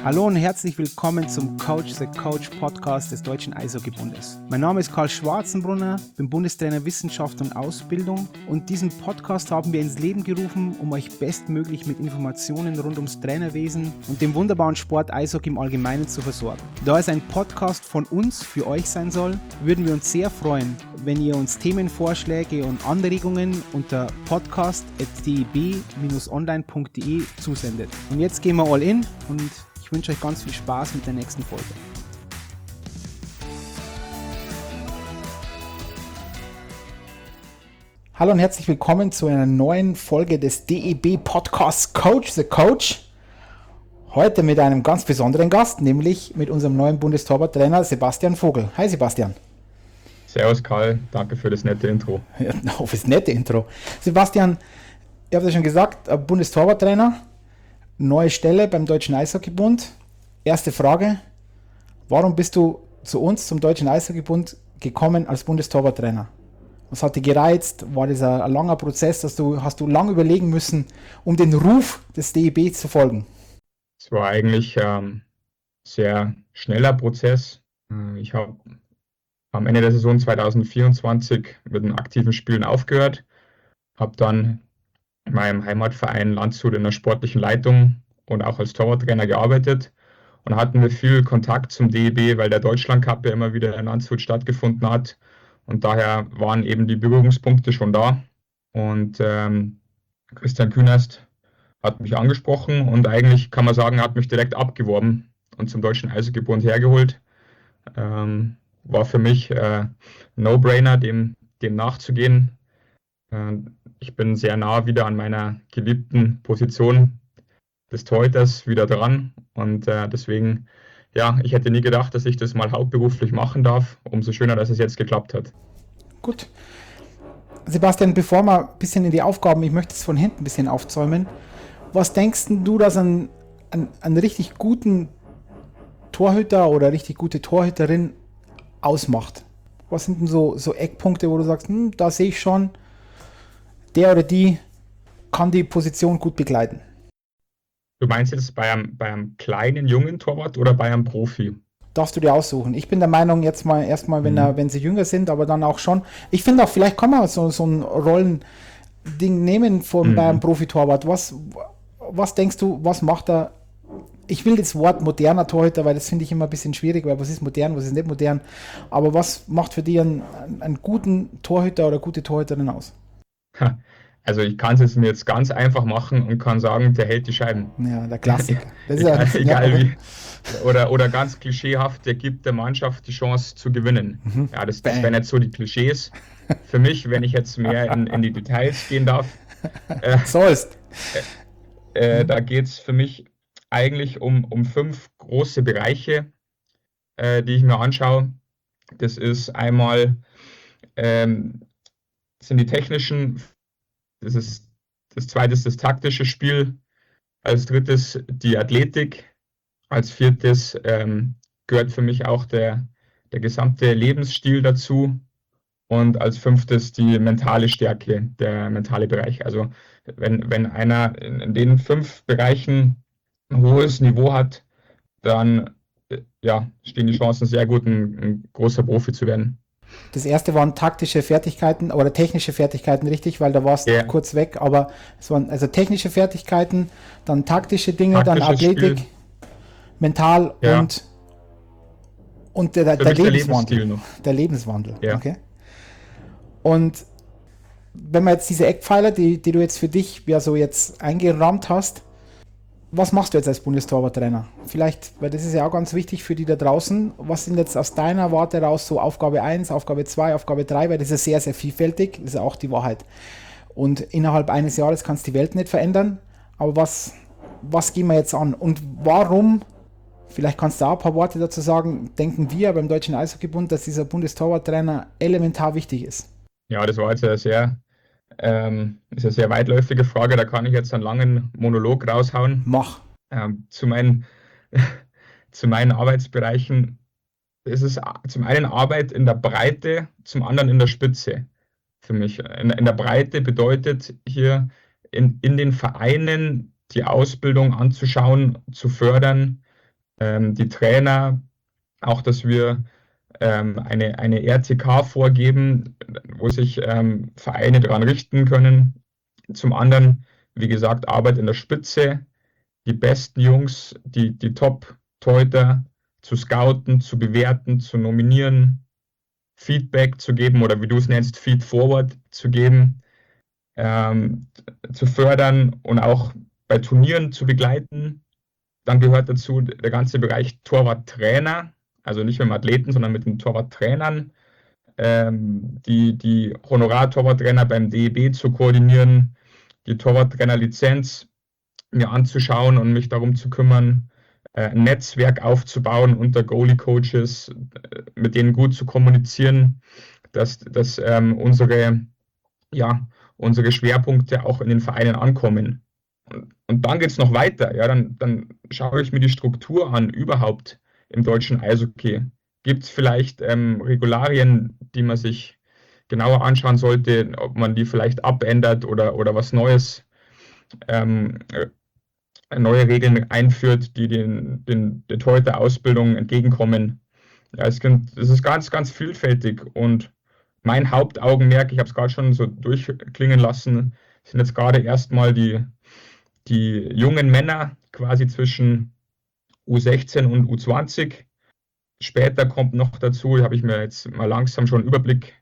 Hallo und herzlich willkommen zum Coach the Coach Podcast des Deutschen Eishockeybundes. Mein Name ist Karl Schwarzenbrunner, bin Bundestrainer Wissenschaft und Ausbildung und diesen Podcast haben wir ins Leben gerufen, um euch bestmöglich mit Informationen rund ums Trainerwesen und dem wunderbaren Sport Eishockey im Allgemeinen zu versorgen. Da es ein Podcast von uns für euch sein soll, würden wir uns sehr freuen, wenn ihr uns Themenvorschläge und Anregungen unter podcast.deb-online.de zusendet. Und jetzt gehen wir all in und ich wünsche euch ganz viel Spaß mit der nächsten Folge. Hallo und herzlich willkommen zu einer neuen Folge des DEB Podcasts Coach the Coach. Heute mit einem ganz besonderen Gast, nämlich mit unserem neuen Bundestorwarttrainer Sebastian Vogel. Hi Sebastian. Servus Karl, danke für das nette Intro. Ja, für das nette Intro. Sebastian, ihr habt ja schon gesagt, Bundestorwarttrainer. Neue Stelle beim Deutschen Eishockeybund. Erste Frage, warum bist du zu uns, zum Deutschen Eishockeybund, gekommen als Bundestorwarttrainer? Was hat dich gereizt? War das ein langer Prozess? Hast du lange überlegen müssen, um den Ruf des DEB zu folgen? Es war eigentlich sehr schneller Prozess. Ich habe am Ende der Saison 2024 mit den aktiven Spielen aufgehört, habe dann in meinem Heimatverein Landshut in der sportlichen Leitung und auch als Torwarttrainer gearbeitet und hatten wir viel Kontakt zum DEB, weil der Deutschlandcup ja immer wieder in Landshut stattgefunden hat und daher waren eben die Berührungspunkte schon da und Christian Künast hat mich angesprochen und eigentlich kann man sagen, er hat mich direkt abgeworben und zum Deutschen Eishockeybund hergeholt. War für mich No-Brainer, dem nachzugehen. Ich bin sehr nah wieder an meiner geliebten Position des Torhüters wieder dran und deswegen, ja, ich hätte nie gedacht, dass ich das mal hauptberuflich machen darf. Umso schöner, dass es jetzt geklappt hat. Gut. Sebastian, bevor wir ein bisschen in die Aufgaben, ich möchte es von hinten ein bisschen aufzäumen. Was denkst du, dass einen richtig guten Torhüter oder richtig gute Torhüterin ausmacht? Was sind denn so Eckpunkte, wo du sagst, da sehe ich schon, der oder die kann die Position gut begleiten? Du meinst jetzt bei einem kleinen, jungen Torwart oder bei einem Profi? Darfst du dir aussuchen. Ich bin der Meinung, jetzt mal erstmal, wenn sie jünger sind, aber dann auch schon. Ich finde auch, vielleicht kann man so ein Rollending nehmen bei einem Profi-Torwart. Was denkst du, was macht er? Ich will das Wort moderner Torhüter, weil das finde ich immer ein bisschen schwierig, weil was ist modern, was ist nicht modern. Aber was macht für dich einen guten Torhüter oder gute Torhüterin aus? Also ich kann es mir jetzt ganz einfach machen und kann sagen, der hält die Scheiben. Ja, der Klassiker. Das ist egal wie. Oder ganz klischeehaft, der gibt der Mannschaft die Chance zu gewinnen. Ja, das wären jetzt so die Klischees. Für mich, wenn ich jetzt mehr in die Details gehen darf. Da geht es für mich eigentlich um 5 große Bereiche, die ich mir anschaue. Das ist einmal sind die technischen. Das zweite ist das taktische Spiel, als drittes die Athletik, als viertes gehört für mich auch der gesamte Lebensstil dazu und als fünftes die mentale Stärke, der mentale Bereich. Also wenn einer in den 5 Bereichen ein hohes Niveau hat, dann stehen die Chancen sehr gut, ein großer Profi zu werden. Das erste waren taktische Fertigkeiten oder technische Fertigkeiten, richtig, weil da warst du kurz weg, aber es waren also technische Fertigkeiten, dann taktische Dinge, dann Athletik, Spiel. Mental und der Lebenswandel. Der Lebenswandel, okay. Und wenn man jetzt diese Eckpfeiler, die du jetzt für dich so jetzt eingerahmt hast, was machst du jetzt als Bundestorwarttrainer? Vielleicht, weil das ist ja auch ganz wichtig für die da draußen. Was sind jetzt aus deiner Warte raus so Aufgabe 1, Aufgabe 2, Aufgabe 3? Weil das ist sehr, sehr vielfältig. Das ist auch die Wahrheit. Und innerhalb eines Jahres kannst du die Welt nicht verändern. Aber was gehen wir jetzt an? Und warum, vielleicht kannst du auch ein paar Worte dazu sagen, denken wir beim Deutschen Eishockeybund, dass dieser Bundestorwarttrainer elementar wichtig ist? Ja, das war jetzt ist eine sehr weitläufige Frage, da kann ich jetzt einen langen Monolog raushauen. Mach. Zu meinen Arbeitsbereichen ist es zum einen Arbeit in der Breite, zum anderen in der Spitze für mich. In der Breite bedeutet hier in den Vereinen die Ausbildung anzuschauen, zu fördern, die Trainer, auch dass wir eine RTK vorgeben, wo sich Vereine daran richten können. Zum anderen, wie gesagt, Arbeit in der Spitze, die besten Jungs, die Top-Torhüter zu scouten, zu bewerten, zu nominieren, Feedback zu geben oder wie du es nennst, Feed-Forward zu geben, ähm, zu fördern und auch bei Turnieren zu begleiten. Dann gehört dazu der ganze Bereich Torwarttrainer, also nicht mit dem Athleten, sondern mit den Torwarttrainern, die Honorar-Torwarttrainer beim DEB zu koordinieren, die Torwarttrainerlizenz mir anzuschauen und mich darum zu kümmern, ein Netzwerk aufzubauen unter Goalie-Coaches, mit denen gut zu kommunizieren, dass unsere Schwerpunkte auch in den Vereinen ankommen. Und dann geht es noch weiter. Ja, dann schaue ich mir die Struktur an, überhaupt im deutschen Eishockey. Gibt es vielleicht Regularien, die man sich genauer anschauen sollte, ob man die vielleicht abändert oder was Neues, neue Regeln einführt, die der Torhüter-Ausbildung entgegenkommen. Ja, es ist ganz, ganz vielfältig und mein Hauptaugenmerk, ich habe es gerade schon so durchklingen lassen, sind jetzt gerade erstmal die jungen Männer quasi zwischen U16 und U20. Später kommt noch dazu, da habe ich mir jetzt mal langsam schon einen Überblick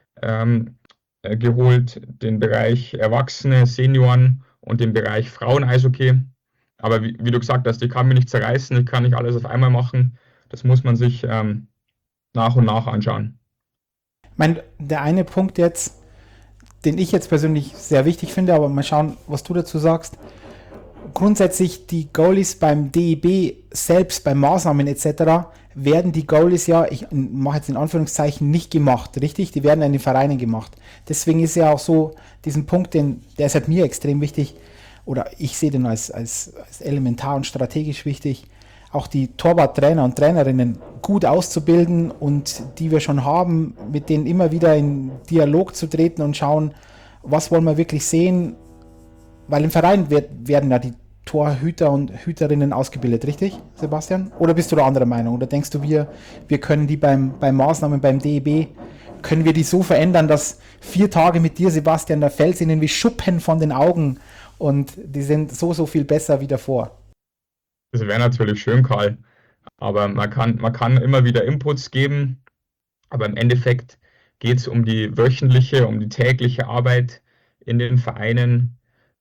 geholt, den Bereich Erwachsene, Senioren und den Bereich Frauen-Eishockey. Aber wie du gesagt hast, ich kann mich nicht zerreißen, ich kann nicht alles auf einmal machen. Das muss man sich nach und nach anschauen. Ich meine, der eine Punkt jetzt, den ich jetzt persönlich sehr wichtig finde, aber mal schauen, was du dazu sagst. Grundsätzlich die Goalies beim DEB selbst, bei Maßnahmen etc., werden die Goalies ja, ich mache jetzt in Anführungszeichen, nicht gemacht, richtig? Die werden in den Vereinen gemacht. Deswegen ist ja auch so, diesen Punkt, der ist halt mir extrem wichtig, oder ich sehe den als elementar und strategisch wichtig, auch die Torwarttrainer und Trainerinnen gut auszubilden und die wir schon haben, mit denen immer wieder in Dialog zu treten und schauen, was wollen wir wirklich sehen, weil im Verein werden ja die Torhüter und Hüterinnen ausgebildet, richtig, Sebastian? Oder bist du da anderer Meinung? Oder denkst du, wir können die bei Maßnahmen beim DEB, können wir die so verändern, dass 4 Tage mit dir, Sebastian, da fällt es ihnen wie Schuppen von den Augen und die sind so viel besser wie davor? Das wäre natürlich schön, Karl. Aber man kann immer wieder Inputs geben. Aber im Endeffekt geht es um die wöchentliche, um die tägliche Arbeit in den Vereinen.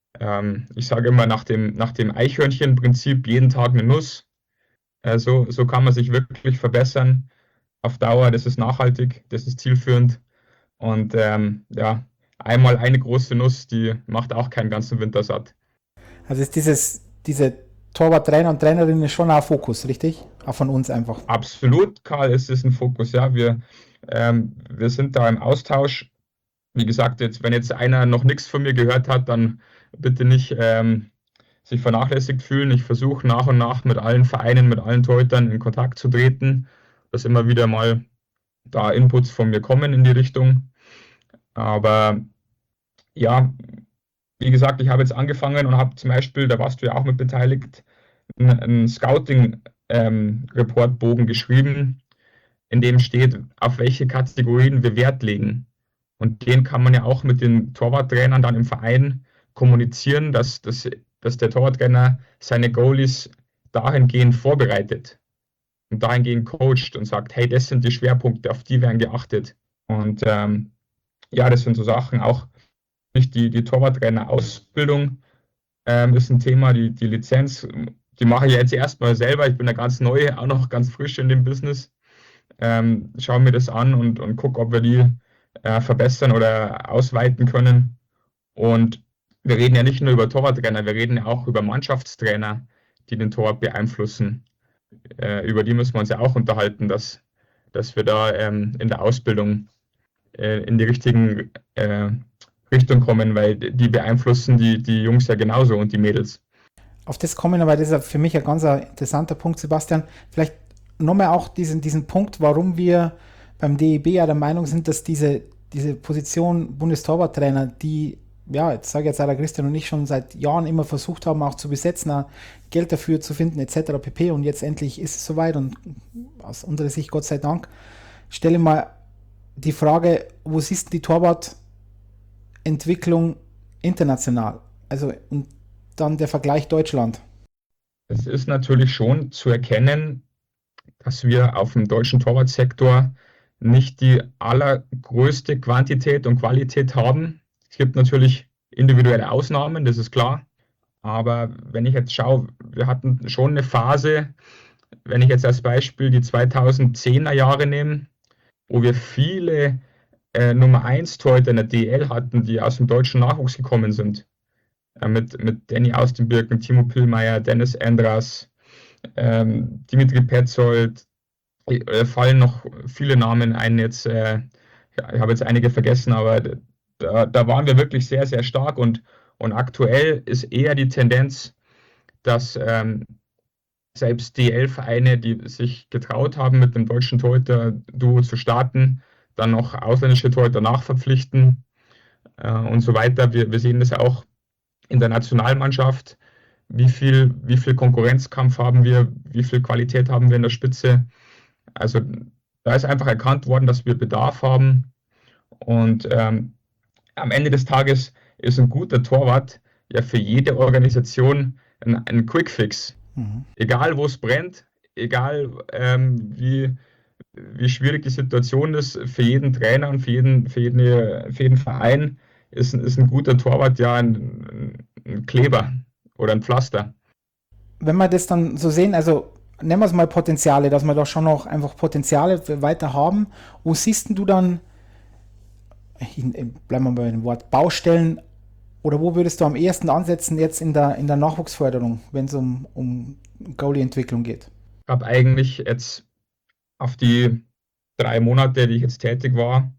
Ich sage immer nach dem Eichhörnchen-Prinzip jeden Tag eine Nuss. So kann man sich wirklich verbessern auf Dauer. Das ist nachhaltig, das ist zielführend. Und einmal eine große Nuss, die macht auch keinen ganzen Winter satt. Also ist diese Torwarttrainer und Trainerinnen ist schon ein Fokus, richtig? Auch von uns einfach. Absolut, Karl, ist es ein Fokus. Ja, wir sind da im Austausch. Wie gesagt, wenn jetzt einer noch nichts von mir gehört hat, dann bitte nicht sich vernachlässigt fühlen. Ich versuche nach und nach mit allen Vereinen, mit allen Torhütern in Kontakt zu treten, dass immer wieder mal da Inputs von mir kommen in die Richtung. Aber ja, wie gesagt, ich habe jetzt angefangen und habe zum Beispiel, da warst du ja auch mit beteiligt, einen Scouting-Reportbogen geschrieben, in dem steht, auf welche Kategorien wir Wert legen. Und den kann man ja auch mit den Torwarttrainern dann im Verein kommunizieren, dass der Torwarttrainer seine Goalies dahingehend vorbereitet und dahingehend coacht und sagt, hey, das sind die Schwerpunkte, auf die werden geachtet. Und das sind so Sachen, auch nicht die Torwarttrainer-Ausbildung ist ein Thema, die Lizenz, die mache ich jetzt erstmal selber. Ich bin da ganz neu, auch noch ganz frisch in dem Business. Schaue mir das an und gucke, ob wir die verbessern oder ausweiten können. Und wir reden ja nicht nur über Torwarttrainer, wir reden ja auch über Mannschaftstrainer, die den Torwart beeinflussen. Über die müssen wir uns ja auch unterhalten, dass wir da in der Ausbildung in die richtigen Richtung kommen, weil die beeinflussen die Jungs ja genauso und die Mädels. Auf das kommen, aber das ist für mich ein ganz interessanter Punkt, Sebastian. Vielleicht nochmal auch diesen Punkt, warum wir beim DEB ja der Meinung sind, dass diese Position Bundestorwarttrainer, die ja, jetzt sage ich jetzt, Christian und ich schon seit Jahren immer versucht haben, auch zu besetzen, auch Geld dafür zu finden, etc. pp. Und jetzt endlich ist es soweit und aus unserer Sicht, Gott sei Dank, stelle mal die Frage, wo siehst du die Torwartentwicklung international? Also, und dann der Vergleich Deutschland. Es ist natürlich schon zu erkennen, dass wir auf dem deutschen Torwartsektor nicht die allergrößte Quantität und Qualität haben. Es gibt natürlich individuelle Ausnahmen, das ist klar. Aber wenn ich jetzt schaue, wir hatten schon eine Phase, wenn ich jetzt als Beispiel die 2010er Jahre nehme, wo wir viele Nummer 1 Torhüter in der DEL hatten, die aus dem deutschen Nachwuchs gekommen sind. Mit Danny Austenbirken, Timo Pillmeier, Dennis Endras, Dimitri Petzold, fallen noch viele Namen ein jetzt. Ich habe jetzt einige vergessen, aber da waren wir wirklich sehr, sehr stark und aktuell ist eher die Tendenz, dass selbst DL-Vereine, die sich getraut haben, mit dem deutschen Torhüter-Duo zu starten, dann noch ausländische Torhüter nachverpflichten und so weiter. Wir sehen das ja auch in der Nationalmannschaft. Wie viel Konkurrenzkampf haben wir? Wie viel Qualität haben wir in der Spitze? Also da ist einfach erkannt worden, dass wir Bedarf haben. Und am Ende des Tages ist ein guter Torwart ja für jede Organisation ein Quickfix. Egal, wo es brennt, egal wie schwierig die Situation ist, für jeden Trainer und für jeden Verein ist ein guter Torwart ja ein Kleber oder ein Pflaster. Wenn wir das dann so sehen, also nennen wir es mal Potenziale, dass wir da schon noch einfach Potenziale weiter haben. Wo siehst du dann, bleiben wir bei dem Wort, Baustellen, oder wo würdest du am ehesten ansetzen jetzt in der Nachwuchsförderung, wenn es um Goalie-Entwicklung geht? Ich habe eigentlich jetzt auf die 3 Monate, die ich jetzt tätig war,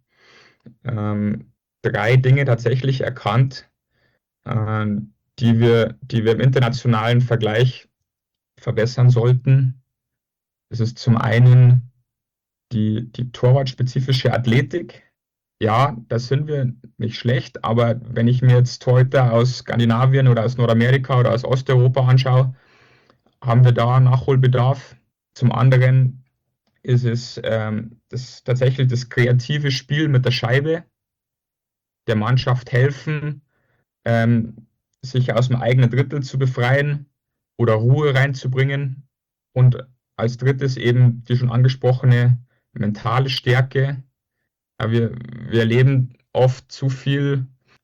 3 Dinge tatsächlich erkannt, die wir im internationalen Vergleich verbessern sollten. Es ist zum einen die torwartspezifische Athletik. Ja, da sind wir nicht schlecht, aber wenn ich mir jetzt Torhüter aus Skandinavien oder aus Nordamerika oder aus Osteuropa anschaue, haben wir da Nachholbedarf. Zum anderen ist es tatsächlich das kreative Spiel mit der Scheibe, der Mannschaft helfen, sich aus dem eigenen Drittel zu befreien oder Ruhe reinzubringen. Und als drittes eben die schon angesprochene mentale Stärke. Wir erleben oft zu viel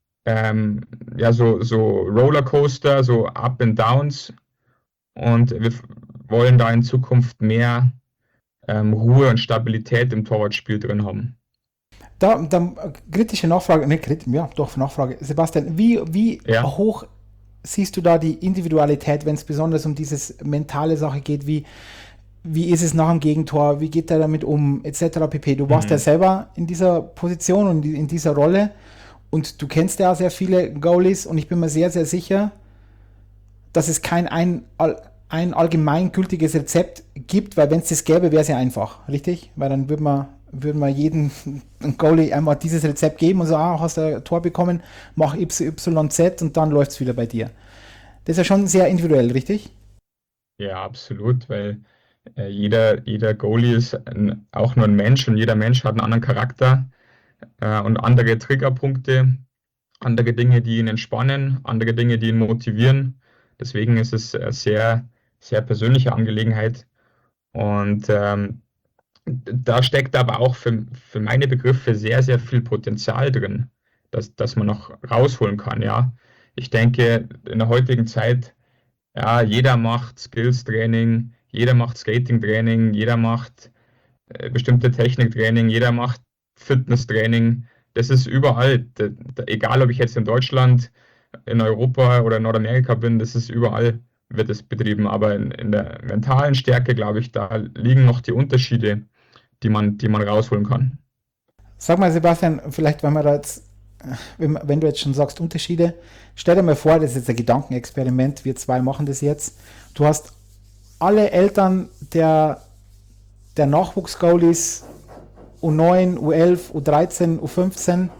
so Rollercoaster, so Up and Downs. Und wir wollen da in Zukunft mehr Ruhe und Stabilität im Torwartspiel drin haben. Da kritische Nachfrage, Nachfrage. Sebastian, wie hoch siehst du da die Individualität, wenn es besonders um dieses mentale Sache geht, wie ist es nach dem Gegentor, wie geht er damit um, etc. pp. Du warst ja selber in dieser Position und in dieser Rolle und du kennst ja sehr viele Goalies und ich bin mir sehr, sehr sicher, dass es kein allgemeingültiges Rezept gibt, weil wenn es das gäbe, wäre es ja einfach, richtig? Weil dann würden wir jeden Goalie einmal dieses Rezept geben und so, hast du ein Tor bekommen, mach YZ und dann läuft es wieder bei dir. Das ist ja schon sehr individuell, richtig? Ja, absolut, weil jeder Goalie ist auch nur ein Mensch und jeder Mensch hat einen anderen Charakter und andere Triggerpunkte, andere Dinge, die ihn entspannen, andere Dinge, die ihn motivieren. Deswegen ist es eine sehr, sehr persönliche Angelegenheit. Und da steckt aber auch für meine Begriffe sehr, sehr viel Potenzial drin, dass man noch rausholen kann. Ja, ich denke, in der heutigen Zeit, ja, jeder macht Skills-Training, jeder macht Skating-Training, jeder macht bestimmte Techniktraining, jeder macht Fitnesstraining. Das ist überall, egal ob ich jetzt in Deutschland, in Europa oder in Nordamerika bin, das ist überall, wird es betrieben. Aber in der mentalen Stärke, glaube ich, da liegen noch die Unterschiede, die man rausholen kann. Sag mal, Sebastian, vielleicht, wenn du jetzt schon sagst Unterschiede, stell dir mal vor, das ist jetzt ein Gedankenexperiment, wir zwei machen das jetzt. Du hast alle Eltern der Nachwuchs-Goalies U9, U11, U13, U15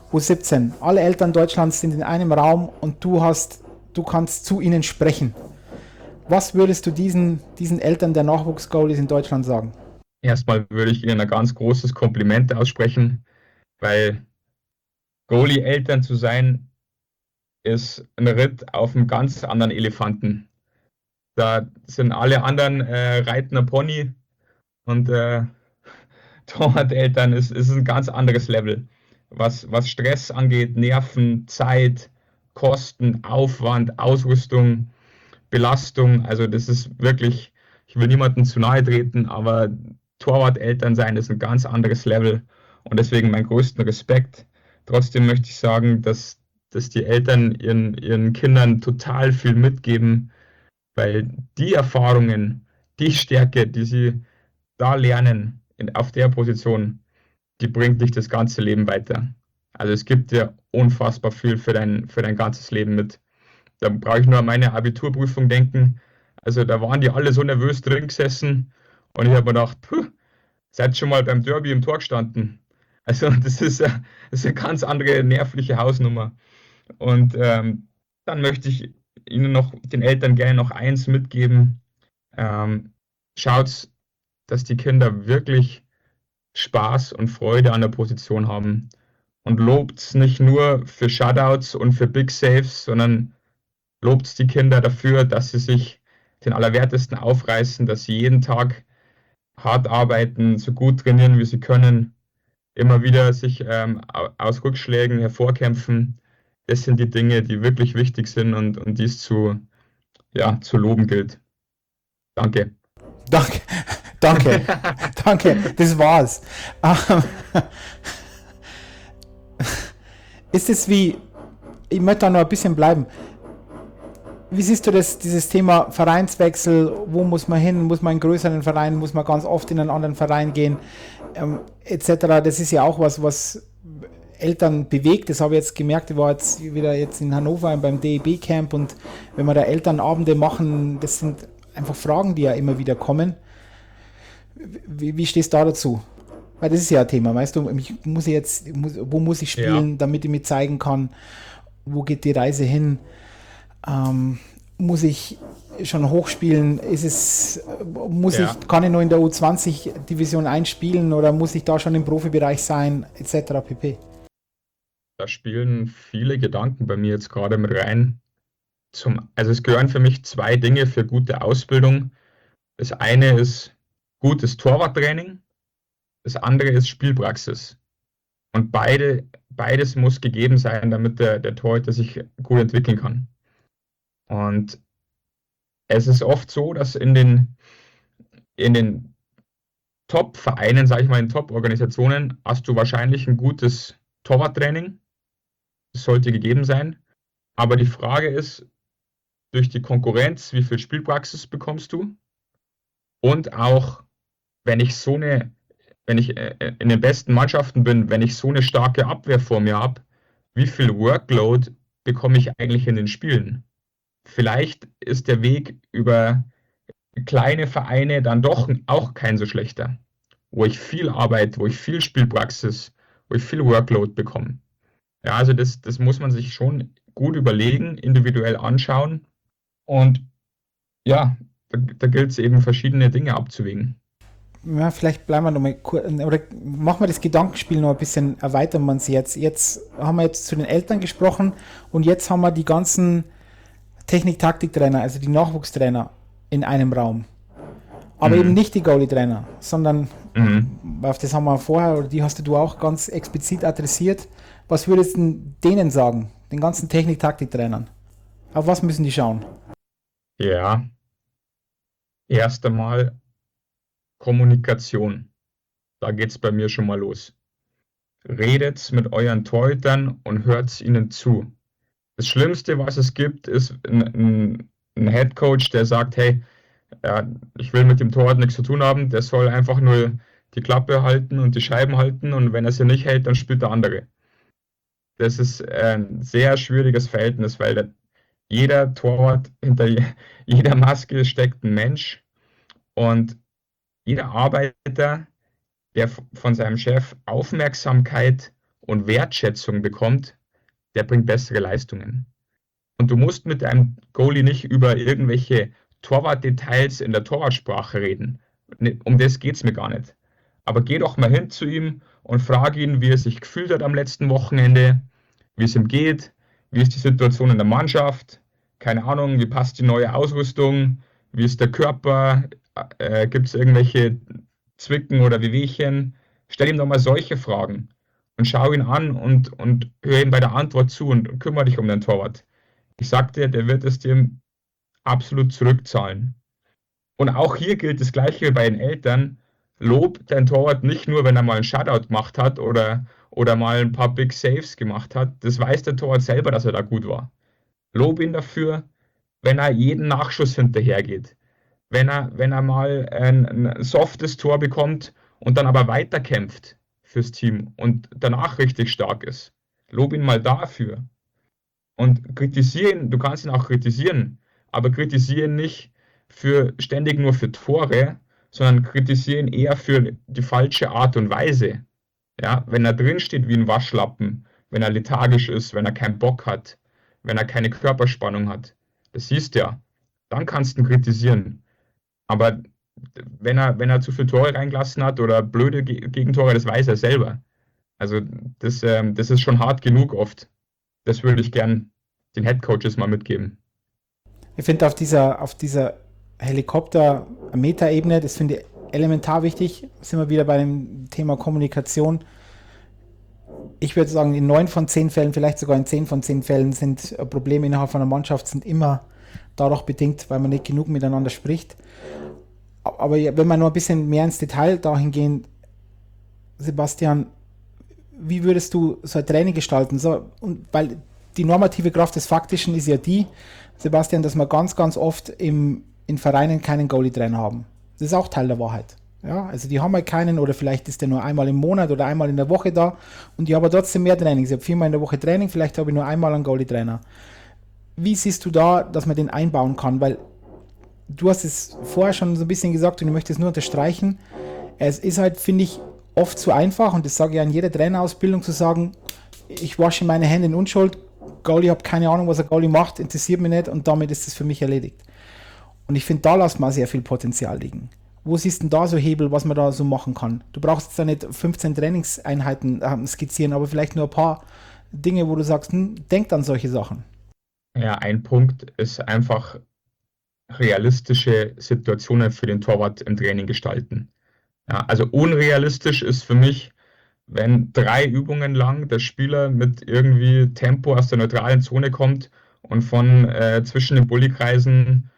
U17. Alle Eltern Deutschlands sind in einem Raum und du kannst zu ihnen sprechen. Was würdest du diesen Eltern der Nachwuchs-Goalies in Deutschland sagen? Erstmal würde ich Ihnen ein ganz großes Kompliment aussprechen, weil Goalie-Eltern zu sein, ist ein Ritt auf einem ganz anderen Elefanten. Da sind alle anderen reiten ein Pony und Torwart-Eltern ist ein ganz anderes Level. Was Stress angeht, Nerven, Zeit, Kosten, Aufwand, Ausrüstung, Belastung. Also das ist wirklich, ich will niemandem zu nahe treten, aber Torwart-Eltern sein ist ein ganz anderes Level und deswegen meinen größten Respekt. Trotzdem möchte ich sagen, dass die Eltern ihren Kindern total viel mitgeben, weil die Erfahrungen, die Stärke, die sie da lernen auf der Position, die bringt dich das ganze Leben weiter. Also es gibt dir unfassbar viel für dein ganzes Leben mit. Da brauche ich nur an meine Abiturprüfung denken. Also da waren die alle so nervös drin gesessen und ich habe mir gedacht, puh, seid schon mal beim Derby im Tor gestanden. Also das ist eine ganz andere nervliche Hausnummer. Und dann möchte ich Ihnen noch, den Eltern gerne noch eins mitgeben. Schaut, dass die Kinder wirklich Spaß und Freude an der Position haben. Und lobt nicht nur für Shutouts und für Big Saves, sondern lobt die Kinder dafür, dass sie sich den Allerwertesten aufreißen, dass sie jeden Tag hart arbeiten, so gut trainieren, wie sie können, immer wieder sich aus Rückschlägen hervorkämpfen. Das sind die Dinge, die wirklich wichtig sind und die es zu loben gilt. Danke. Danke, danke, danke, das war's. Ist es ich möchte da noch ein bisschen bleiben. Wie siehst du dieses Thema Vereinswechsel? Wo muss man hin? Muss man in einen größeren Verein? Muss man ganz oft in einen anderen Verein gehen? Etc. Das ist ja auch was Eltern bewegt. Das habe ich jetzt gemerkt. Ich war jetzt wieder in Hannover beim DEB-Camp und wenn wir da Elternabende machen, das sind einfach Fragen, die ja immer wieder kommen. Wie stehst du da dazu? Weil das ist ja ein Thema, weißt du, wo muss ich spielen, damit ich mir zeigen kann, wo geht die Reise hin? Muss ich schon hochspielen? Kann ich nur in der U20-Division einspielen oder muss ich da schon im Profibereich sein, etc. pp. Da spielen viele Gedanken bei mir jetzt gerade mit rein. Also es gehören für mich zwei Dinge für gute Ausbildung. Das eine ist gutes Torwarttraining, das andere ist Spielpraxis. Und beides muss gegeben sein, damit der Torhüter sich gut entwickeln kann. Und es ist oft so, dass in den Top-Vereinen, sage ich mal, in Top-Organisationen, hast du wahrscheinlich ein gutes Torwarttraining. Das sollte gegeben sein. Aber die Frage ist, durch die Konkurrenz, wie viel Spielpraxis bekommst du? Und auch, wenn ich in den besten Mannschaften bin, wenn ich so eine starke Abwehr vor mir habe, wie viel Workload bekomme ich eigentlich in den Spielen? Vielleicht ist der Weg über kleine Vereine dann doch auch kein so schlechter, wo ich viel Arbeit, wo ich viel Spielpraxis, wo ich viel Workload bekomme. Ja, also das muss man sich schon gut überlegen, individuell anschauen und ja, da gilt es eben verschiedene Dinge abzuwägen. Ja, vielleicht bleiben wir nochmal kurz, oder machen wir das Gedankenspiel noch ein bisschen, erweitern wir es jetzt. Jetzt haben wir zu den Eltern gesprochen und jetzt haben wir die ganzen Technik-Taktik-Trainer, also die Nachwuchstrainer in einem Raum. Aber eben nicht die Goalie-Trainer, sondern auf das haben wir vorher, oder die hast du auch ganz explizit adressiert. Was würdest du denen sagen, den ganzen Technik-Taktik-Trainern? Auf was müssen die schauen? Ja, erst einmal Kommunikation. Da geht es bei mir schon mal los. Redet mit euren Torhütern und hört ihnen zu. Das Schlimmste, was es gibt, ist ein Headcoach, der sagt, hey, ich will mit dem Torwart nichts zu tun haben, der soll einfach nur die Klappe halten und die Scheiben halten und wenn er sie nicht hält, dann spielt der andere. Das ist ein sehr schwieriges Verhältnis, weil jeder Torwart, hinter jeder Maske steckt ein Mensch und jeder Arbeiter, der von seinem Chef Aufmerksamkeit und Wertschätzung bekommt, der bringt bessere Leistungen. Und du musst mit deinem Goalie nicht über irgendwelche Torwartdetails in der Torwartsprache reden. Um das geht es mir gar nicht. Aber geh doch mal hin zu ihm und frag ihn, wie er sich gefühlt hat am letzten Wochenende, wie es ihm geht, wie ist die Situation in der Mannschaft, keine Ahnung, wie passt die neue Ausrüstung, wie ist der Körper, gibt es irgendwelche Zwicken oder Wehwehchen. Stell ihm doch mal solche Fragen und schau ihn an und hör ihm bei der Antwort zu und kümmere dich um den Torwart. Ich sag dir, der wird es dir absolut zurückzahlen. Und auch hier gilt das Gleiche wie bei den Eltern. Lob dein Torwart nicht nur, wenn er mal einen Shutout gemacht hat oder mal ein paar Big Saves gemacht hat. Das weiß der Torwart selber, dass er da gut war. Lob ihn dafür, wenn er jeden Nachschuss hinterhergeht. Wenn er mal ein softes Tor bekommt und dann aber weiterkämpft fürs Team und danach richtig stark ist. Lob ihn mal dafür. Und kritisieren, du kannst ihn auch kritisieren, aber kritisieren nicht ständig nur für Tore, sondern kritisieren eher für die falsche Art und Weise. Ja, wenn er drin steht wie ein Waschlappen, wenn er lethargisch ist, wenn er keinen Bock hat, wenn er keine Körperspannung hat, das siehst du ja, dann kannst du ihn kritisieren. Aber wenn er zu viele Tore reingelassen hat oder blöde Gegentore, das weiß er selber. Also das ist schon hart genug oft. Das würde ich gern den Headcoaches mal mitgeben. Ich finde auf dieser Helikopter-Meta-Ebene, das finde ich elementar wichtig, sind wir wieder bei dem Thema Kommunikation. Ich würde sagen, in 9 von 10 Fällen, vielleicht sogar in 10 von 10 Fällen sind Probleme innerhalb von einer Mannschaft sind immer dadurch bedingt, weil man nicht genug miteinander spricht. Aber wenn wir noch ein bisschen mehr ins Detail dahin gehen, Sebastian, wie würdest du so ein Training gestalten? So, und weil die normative Kraft des Faktischen ist ja die, Sebastian, dass wir ganz, ganz oft in Vereinen keinen Goalie-Trainer haben. Das ist auch Teil der Wahrheit. Ja, also die haben halt keinen oder vielleicht ist der nur einmal im Monat oder einmal in der Woche da und ich habe trotzdem mehr Trainings. Ich habe 4-mal in der Woche Training, vielleicht habe ich nur einmal einen Goalie-Trainer. Wie siehst du da, dass man den einbauen kann? Weil du hast es vorher schon so ein bisschen gesagt und ich möchte es nur unterstreichen. Es ist halt, finde ich, oft zu einfach und das sage ich ja in jeder Trainerausbildung zu sagen, ich wasche meine Hände in Unschuld, Goalie, habe keine Ahnung, was ein Goalie macht, interessiert mich nicht und damit ist es für mich erledigt. Und ich finde, da lässt man sehr viel Potenzial liegen. Wo siehst du denn da so Hebel, was man da so machen kann? Du brauchst jetzt da nicht 15 Trainingseinheiten skizzieren, aber vielleicht nur ein paar Dinge, wo du sagst, denk an solche Sachen. Ja, ein Punkt ist einfach realistische Situationen für den Torwart im Training gestalten. Ja, also unrealistisch ist für mich, wenn 3 Übungen lang der Spieler mit irgendwie Tempo aus der neutralen Zone kommt und von zwischen den Bullykreisen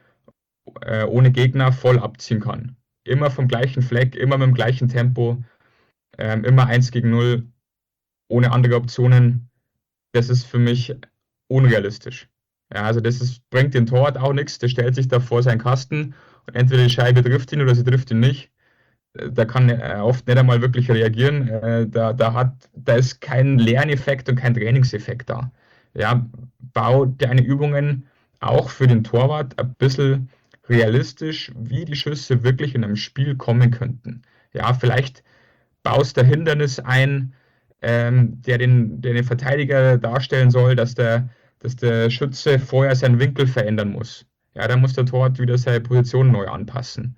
ohne Gegner voll abziehen kann. Immer vom gleichen Fleck, immer mit dem gleichen Tempo, immer 1 gegen 0, ohne andere Optionen. Das ist für mich unrealistisch. Ja, also bringt den Torwart auch nichts. Der stellt sich da vor seinen Kasten und entweder die Scheibe trifft ihn oder sie trifft ihn nicht. Da kann er oft nicht einmal wirklich reagieren. Da ist kein Lerneffekt und kein Trainingseffekt da. Ja, bau deine Übungen auch für den Torwart ein bisschen realistisch, wie die Schüsse wirklich in einem Spiel kommen könnten. Ja, vielleicht baust du Hindernis ein, der den Verteidiger darstellen soll, dass der Schütze vorher seinen Winkel verändern muss. Ja, da muss der Torwart wieder seine Position neu anpassen.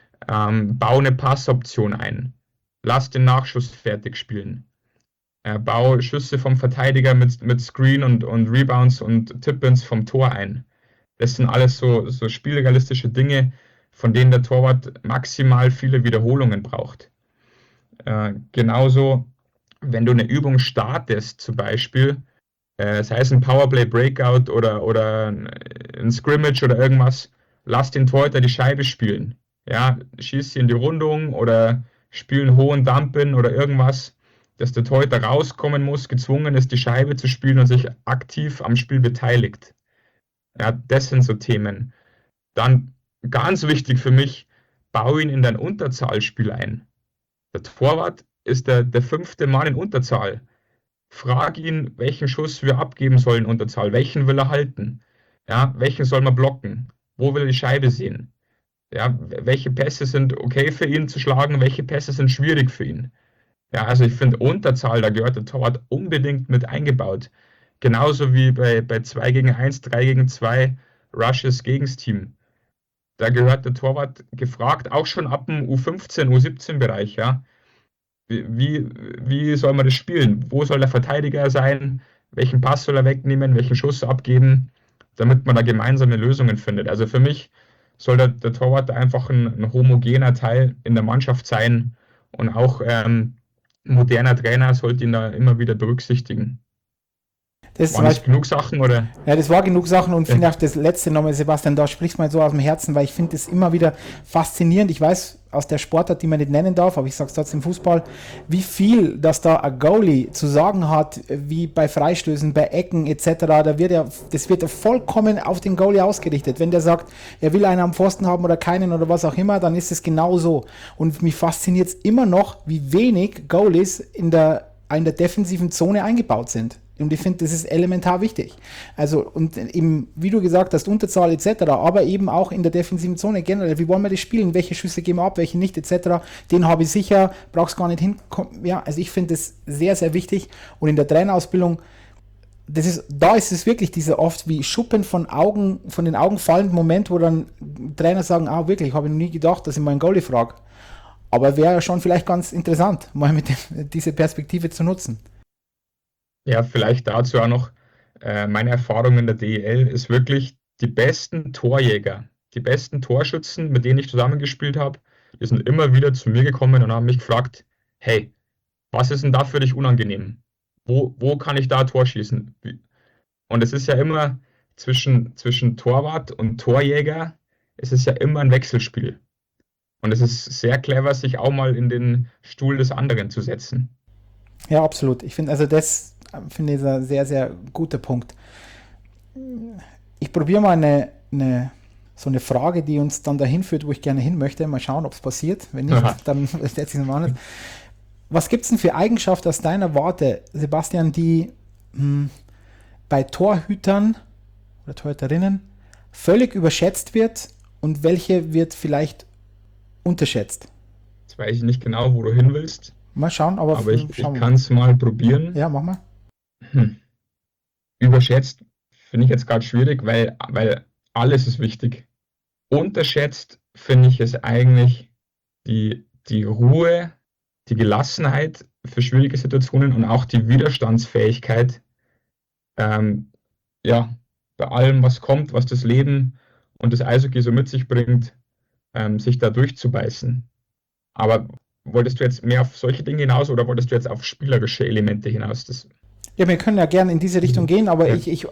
Bau eine Passoption ein. Lass den Nachschuss fertig spielen. Bau Schüsse vom Verteidiger mit Screen und Rebounds und Tip-Ins vom Tor ein. Das sind alles so spielrealistische Dinge, von denen der Torwart maximal viele Wiederholungen braucht. Genauso, wenn du eine Übung startest, zum Beispiel, sei es ein Powerplay Breakout oder ein Scrimmage oder irgendwas, lass den Torhüter die Scheibe spielen. Ja, schieß sie in die Rundung oder spiel einen hohen Dump-In oder irgendwas, dass der Torhüter rauskommen muss, gezwungen ist, die Scheibe zu spielen und sich aktiv am Spiel beteiligt. Ja, das sind so Themen. Dann ganz wichtig für mich, bau ihn in dein Unterzahlspiel ein. Der Torwart ist der 5. Mann in Unterzahl. Frag ihn, welchen Schuss wir abgeben sollen in Unterzahl. Welchen will er halten? Ja, welchen soll man blocken? Wo will er die Scheibe sehen? Ja, welche Pässe sind okay für ihn zu schlagen? Welche Pässe sind schwierig für ihn? Ja, also ich finde Unterzahl, da gehört der Torwart unbedingt mit eingebaut. Genauso wie bei 2 gegen 1, 3 gegen 2 Rushes gegens Team. Da gehört der Torwart gefragt, auch schon ab dem U15, U17-Bereich, ja. Wie, wie soll man das spielen? Wo soll der Verteidiger sein? Welchen Pass soll er wegnehmen? Welchen Schuss abgeben? Damit man da gemeinsame Lösungen findet. Also für mich soll der Torwart da einfach ein homogener Teil in der Mannschaft sein und auch ein moderner Trainer sollte ihn da immer wieder berücksichtigen. Das Waren das genug Sachen oder? Ja, das war genug Sachen und finde auch das letzte nochmal, Sebastian, da sprichst du mal so aus dem Herzen, weil ich finde das immer wieder faszinierend. Ich weiß aus der Sportart, die man nicht nennen darf, aber ich sage es trotzdem Fußball, wie viel, dass da ein Goalie zu sagen hat, wie bei Freistößen, bei Ecken etc. Das wird ja vollkommen auf den Goalie ausgerichtet. Wenn der sagt, er will einen am Pfosten haben oder keinen oder was auch immer, dann ist es genau so. Und mich fasziniert es immer noch, wie wenig Goalies in der defensiven Zone eingebaut sind. Und ich finde, das ist elementar wichtig. Also, und eben, wie du gesagt hast, Unterzahl etc., aber eben auch in der defensiven Zone generell. Wie wollen wir das spielen? Welche Schüsse geben wir ab, welche nicht etc.? Den habe ich sicher, brauchst gar nicht hinkommen. Ja, also ich finde das sehr, sehr wichtig. Und in der Trainerausbildung, da ist es wirklich dieser oft wie Schuppen von den Augen fallenden Moment, wo dann Trainer sagen, wirklich, habe ich noch nie gedacht, dass ich mal einen Goalie frage. Aber wäre schon vielleicht ganz interessant, mal diese Perspektive zu nutzen. Ja, vielleicht dazu auch noch, meine Erfahrung in der DEL ist wirklich, die besten Torjäger, die besten Torschützen, mit denen ich zusammengespielt habe, die sind immer wieder zu mir gekommen und haben mich gefragt, hey, was ist denn da für dich unangenehm? Wo kann ich da ein Tor schießen? Und es ist ja immer zwischen Torwart und Torjäger, es ist ja immer ein Wechselspiel. Und es ist sehr clever, sich auch mal in den Stuhl des anderen zu setzen. Ja, absolut. Ich finde, also das finde ich ein sehr, sehr guter Punkt. Ich probiere mal so eine Frage, die uns dann dahin führt, wo ich gerne hin möchte. Mal schauen, ob es passiert. Wenn nicht, dann setze ich es mal anders. Was gibt es denn für Eigenschaften aus deiner Warte, Sebastian, die bei Torhütern oder Torhüterinnen völlig überschätzt wird und welche wird vielleicht unterschätzt? Jetzt weiß ich nicht genau, wo du hin willst. Mal schauen, aber ich kann es mal probieren. Ja, mach mal. Überschätzt finde ich jetzt gerade schwierig, weil alles ist wichtig. Unterschätzt finde ich es eigentlich die Ruhe, die Gelassenheit für schwierige Situationen und auch die Widerstandsfähigkeit, ja, bei allem, was kommt, was das Leben und das Eishockey so mit sich bringt, sich da durchzubeißen. Aber wolltest du jetzt mehr auf solche Dinge hinaus oder wolltest du jetzt auf spielerische Elemente hinaus? Ja, wir können ja gerne in diese Richtung gehen, aber ja. ich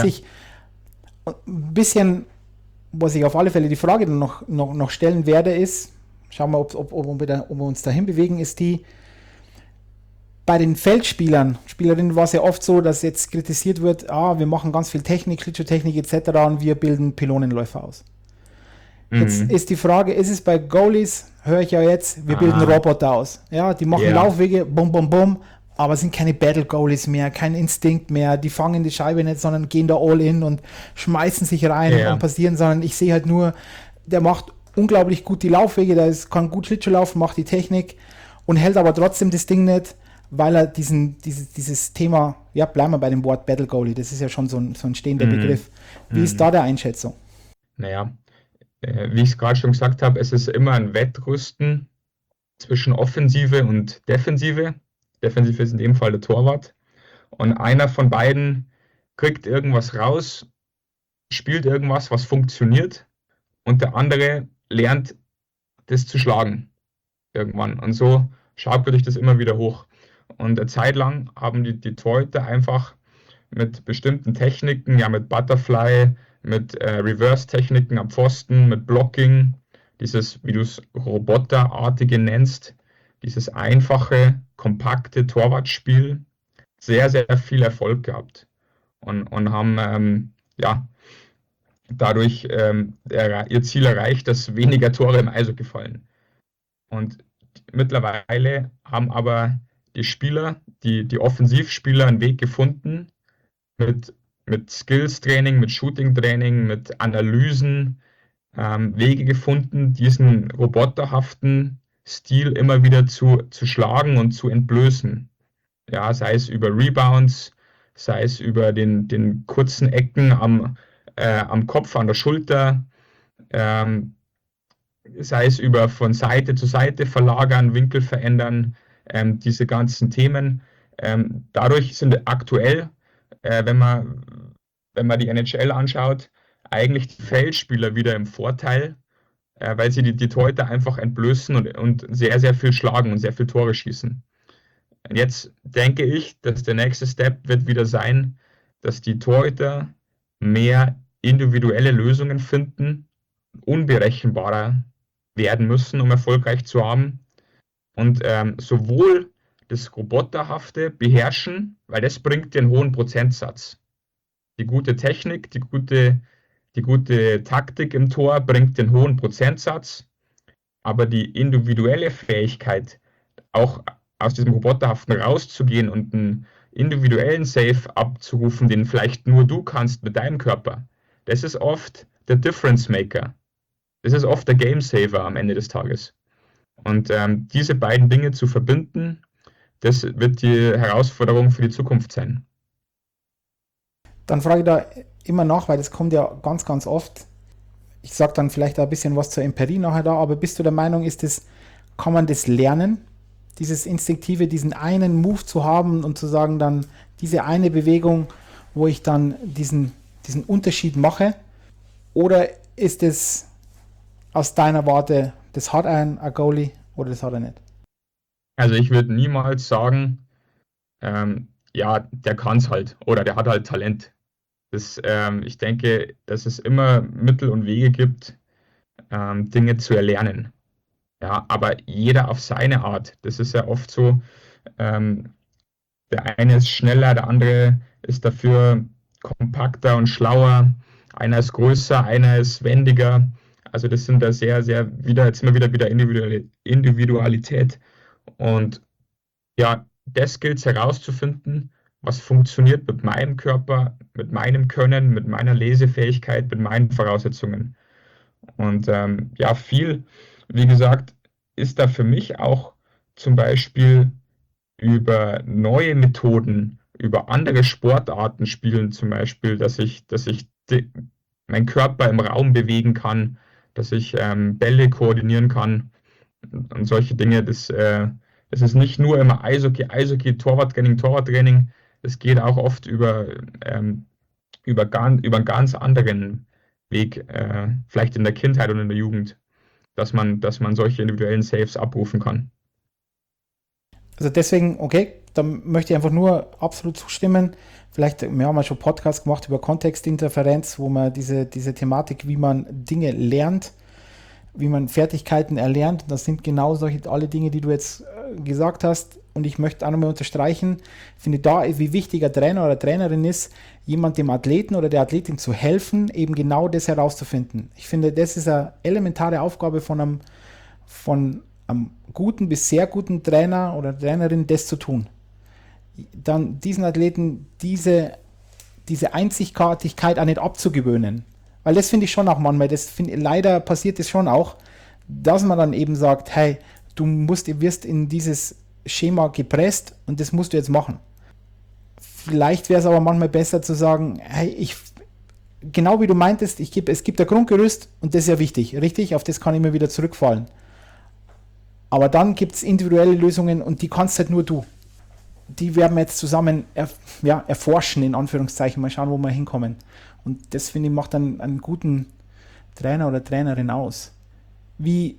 ein bisschen, was ich auf alle Fälle die Frage dann noch stellen werde, ist, schauen wir, ob wir uns dahin bewegen, ist die, bei den Spielerinnen war es ja oft so, dass jetzt kritisiert wird, wir machen ganz viel Technik, Klitschotechnik etc. und wir bilden Pylonenläufer aus. Jetzt ist die Frage, ist es bei Goalies, höre ich ja jetzt, wir bilden Roboter aus. Ja, die machen Laufwege, bum, bum, bum, aber sind keine Battle Goalies mehr, kein Instinkt mehr, die fangen die Scheibe nicht, sondern gehen da all in und schmeißen sich rein und passieren, sondern ich sehe halt nur, der macht unglaublich gut die Laufwege, kann gut Schlittschuh laufen, macht die Technik und hält aber trotzdem das Ding nicht, weil er dieses Thema, ja, bleiben wir bei dem Wort Battle Goalie, das ist ja schon so ein stehender Begriff. Wie ist da der Einschätzung? Naja, wie ich es gerade schon gesagt habe, es ist immer ein Wettrüsten zwischen Offensive und Defensive. Defensive ist in dem Fall der Torwart. Und einer von beiden kriegt irgendwas raus, spielt irgendwas, was funktioniert. Und der andere lernt, das zu schlagen. Irgendwann. Und so schaukelt sich das immer wieder hoch. Und eine Zeit lang haben die Torhüter einfach mit bestimmten Techniken, ja mit Butterfly, mit Reverse-Techniken am Pfosten, mit Blocking, dieses, wie du es Roboterartige nennst, dieses einfache, kompakte Torwartspiel, sehr, sehr viel Erfolg gehabt und haben dadurch ihr Ziel erreicht, dass weniger Tore im Eishockey fallen. Und mittlerweile haben aber die Spieler, die Offensivspieler einen Weg gefunden, mit Skills-Training, mit Shooting-Training, mit Analysen, Wege gefunden, diesen roboterhaften Stil immer wieder zu schlagen und zu entblößen. Ja, sei es über Rebounds, sei es über den kurzen Ecken am Kopf, an der Schulter, ähm, sei es über von Seite zu Seite verlagern, Winkel verändern, diese ganzen Themen. Dadurch sind aktuell, äh, wenn man, wenn man die NHL anschaut, eigentlich die Feldspieler wieder im Vorteil, weil sie die Torhüter einfach entblößen und sehr, sehr viel schlagen und sehr viel Tore schießen. Und jetzt denke ich, dass der nächste Step wird wieder sein, dass die Torhüter mehr individuelle Lösungen finden, unberechenbarer werden müssen, um erfolgreich zu haben. Und sowohl das Roboterhafte beherrschen, weil das bringt den hohen Prozentsatz. Die gute Technik, die gute Taktik im Tor bringt den hohen Prozentsatz, aber die individuelle Fähigkeit, auch aus diesem Roboterhaften rauszugehen und einen individuellen Save abzurufen, den vielleicht nur du kannst mit deinem Körper, das ist oft der Difference Maker. Das ist oft der Game Saver am Ende des Tages. Und diese beiden Dinge zu verbinden, das wird die Herausforderung für die Zukunft sein. Dann frage ich da immer nach, weil das kommt ja ganz, ganz oft. Ich sage dann vielleicht auch ein bisschen was zur Empirie nachher da, aber bist du der Meinung, kann man das lernen, dieses Instinktive, diesen einen Move zu haben und zu sagen dann, diese eine Bewegung, wo ich dann diesen Unterschied mache? Oder ist es aus deiner Warte, das hat ein Goalie oder das hat er nicht? Also ich würde niemals sagen, ja, der kann es halt oder der hat halt Talent. Ich denke, dass es immer Mittel und Wege gibt, Dinge zu erlernen. Ja, aber jeder auf seine Art. Das ist ja oft so, ähm, der eine ist schneller, der andere ist dafür kompakter und schlauer. Einer ist größer, einer ist wendiger. Also das sind da sehr, sehr jetzt immer wieder Individualität. Und ja, das gilt es herauszufinden, was funktioniert mit meinem Körper, mit meinem Können, mit meiner Lesefähigkeit, mit meinen Voraussetzungen. Und ja, viel, wie gesagt, ist da für mich auch zum Beispiel über neue Methoden, über andere Sportarten spielen, zum Beispiel, dass ich meinen Körper im Raum bewegen kann, dass ich Bälle koordinieren kann und solche Dinge. Das ist nicht nur immer Eishockey, Torwarttraining. Es geht auch oft über einen ganz anderen Weg, vielleicht in der Kindheit und in der Jugend, dass man solche individuellen Saves abrufen kann. Also deswegen, okay, da möchte ich einfach nur absolut zustimmen. Vielleicht, wir haben ja schon Podcasts gemacht über Kontextinterferenz, wo man diese Thematik, wie man Dinge lernt, wie man Fertigkeiten erlernt. Das sind genau solche alle Dinge, die du jetzt gesagt hast. Und ich möchte auch nochmal unterstreichen, finde da, wie wichtig ein Trainer oder Trainerin ist, jemand dem Athleten oder der Athletin zu helfen, eben genau das herauszufinden. Ich finde, das ist eine elementare Aufgabe von einem guten bis sehr guten Trainer oder Trainerin, das zu tun. Dann diesen Athleten diese Einzigartigkeit auch nicht abzugewöhnen. Weil das finde ich schon auch manchmal, leider passiert es schon auch, dass man dann eben sagt, hey, du wirst in dieses Schema gepresst und das musst du jetzt machen. Vielleicht wäre es aber manchmal besser zu sagen, hey, genau wie du meintest, es gibt ein Grundgerüst und das ist ja wichtig, richtig? Auf das kann ich immer wieder zurückfallen. Aber dann gibt es individuelle Lösungen und die kannst halt nur du. Die werden wir jetzt zusammen erforschen, in Anführungszeichen, mal schauen, wo wir hinkommen. Und das, finde ich, macht dann einen guten Trainer oder Trainerin aus. Wie...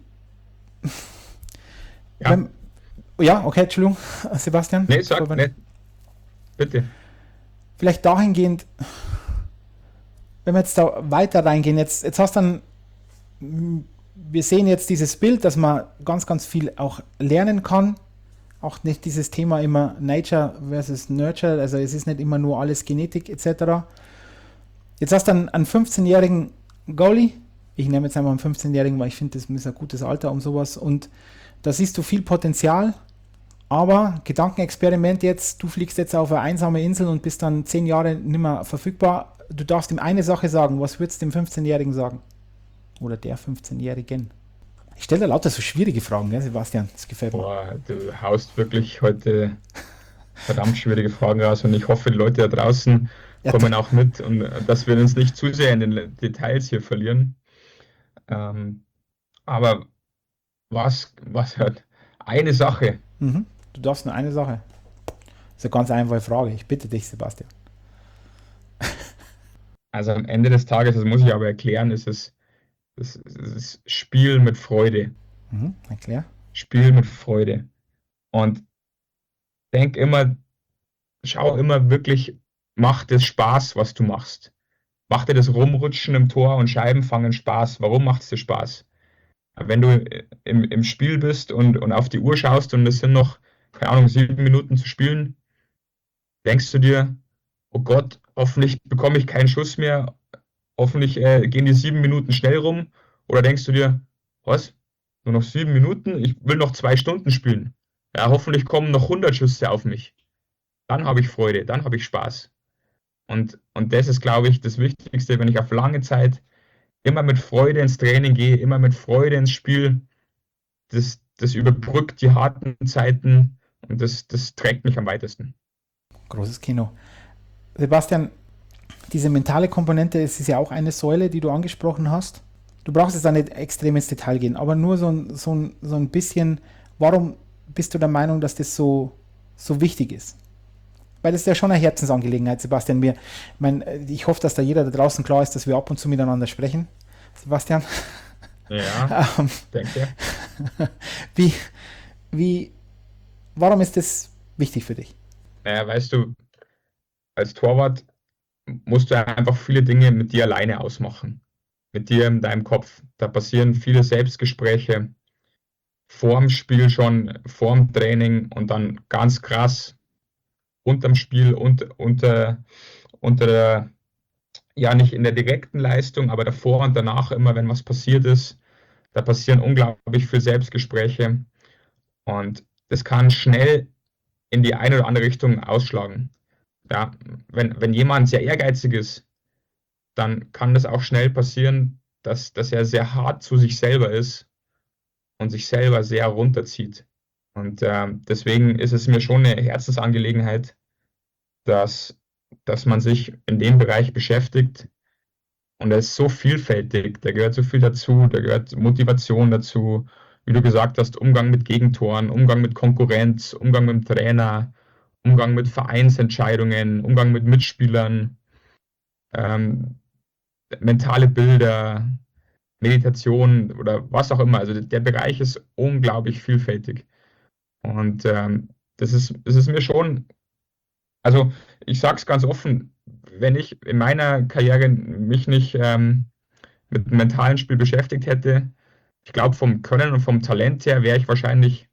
Ja, okay, Entschuldigung, Sebastian. Nee, sag nicht. Bitte. Vielleicht dahingehend, wenn wir jetzt da weiter reingehen, jetzt hast du dann, wir sehen jetzt dieses Bild, dass man ganz, ganz viel auch lernen kann. Auch nicht dieses Thema immer Nature versus Nurture, also es ist nicht immer nur alles Genetik etc. Jetzt hast du einen 15-jährigen Goalie, ich nehme jetzt einmal einen 15-jährigen, weil ich finde, das ist ein gutes Alter um sowas, und da siehst du viel Potenzial, aber Gedankenexperiment jetzt, du fliegst jetzt auf eine einsame Insel und bist dann 10 Jahre nicht mehr verfügbar. Du darfst ihm eine Sache sagen, was würdest du dem 15-Jährigen sagen? Oder der 15-Jährigen? Ich stelle da lauter so schwierige Fragen, gell, Sebastian? Das gefällt mir. Boah, du haust wirklich heute verdammt schwierige Fragen raus und ich hoffe, die Leute da draußen Ja, kommen auch mit und dass wir uns nicht zu sehr in den Details hier verlieren. Ähm, aber was hat eine Sache? du darfst nur eine Sache. Das ist eine ganz einfache Frage. Ich bitte dich, Sebastian. Also am Ende des Tages, das muss ich aber erklären, ist Spiel mit Freude. Erklär. Spiel mit Freude. Und denk immer, schau immer wirklich, macht es Spaß, was du machst. Macht dir das Rumrutschen im Tor und Scheibenfangen Spaß? Warum macht es dir Spaß? Wenn du im Spiel bist und auf die Uhr schaust und es sind noch, keine Ahnung, 7 Minuten zu spielen, denkst du dir, oh Gott, hoffentlich bekomme ich keinen Schuss mehr, hoffentlich gehen die 7 Minuten schnell rum. Oder denkst du dir, was? Nur noch 7 Minuten? Ich will noch 2 Stunden spielen. Ja, hoffentlich kommen noch 100 Schüsse auf mich. Dann habe ich Freude, dann habe ich Spaß. Und das ist, glaube ich, das Wichtigste, wenn ich auf lange Zeit immer mit Freude ins Training gehe, immer mit Freude ins Spiel. Das überbrückt die harten Zeiten und das trägt mich am weitesten. Großes Kino. Sebastian, diese mentale Komponente, es ist ja auch eine Säule, die du angesprochen hast. Du brauchst jetzt da nicht extrem ins Detail gehen, aber nur so ein bisschen, warum bist du der Meinung, dass das so wichtig ist? Weil das ist ja schon eine Herzensangelegenheit, Sebastian. Ich hoffe, dass da jeder da draußen klar ist, dass wir ab und zu miteinander sprechen. Sebastian, Ja, ähm, denke. wie, wie, warum ist das wichtig für dich? Naja, weißt du, als Torwart musst du einfach viele Dinge mit dir alleine ausmachen. Mit dir in deinem Kopf. Da passieren viele Selbstgespräche vorm Spiel schon, vorm Training und dann ganz krass unterm Spiel und unter der, ja nicht in der direkten Leistung, aber davor und danach immer, wenn was passiert ist, da passieren unglaublich viele Selbstgespräche und das kann schnell in die eine oder andere Richtung ausschlagen. Ja, wenn jemand sehr ehrgeizig ist, dann kann das auch schnell passieren, dass er sehr hart zu sich selber ist und sich selber sehr runterzieht. Und deswegen ist es mir schon eine Herzensangelegenheit, dass, dass man sich in dem Bereich beschäftigt. Und er ist so vielfältig, da gehört so viel dazu, da gehört Motivation dazu, wie du gesagt hast, Umgang mit Gegentoren, Umgang mit Konkurrenz, Umgang mit dem Trainer, Umgang mit Vereinsentscheidungen, Umgang mit Mitspielern, ähm, mentale Bilder, Meditation oder was auch immer. Also der Bereich ist unglaublich vielfältig. Und das ist mir schon, also ich sage es ganz offen, wenn ich in meiner Karriere mich nicht mit dem mentalen Spiel beschäftigt hätte, ich glaube vom Können und vom Talent her wäre ich wahrscheinlich